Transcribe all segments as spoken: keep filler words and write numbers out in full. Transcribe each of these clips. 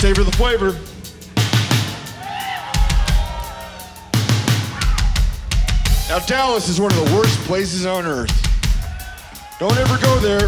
savor the flavor. Now, Dallas is one of the worst places on earth. Don't ever go there.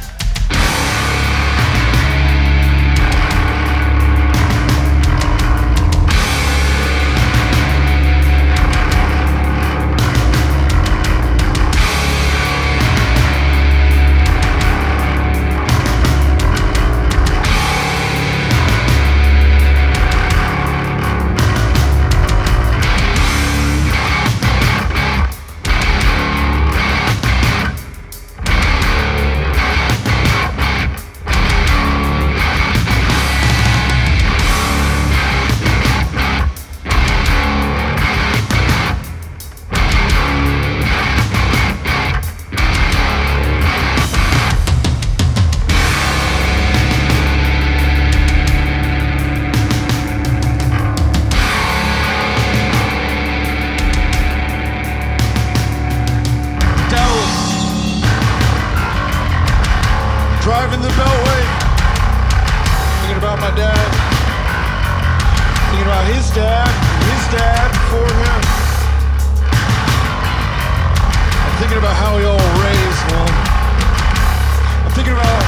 Driving the Beltway, thinking about my dad, thinking about his dad, his dad before him. I'm thinking about how we all raised him. I'm thinking about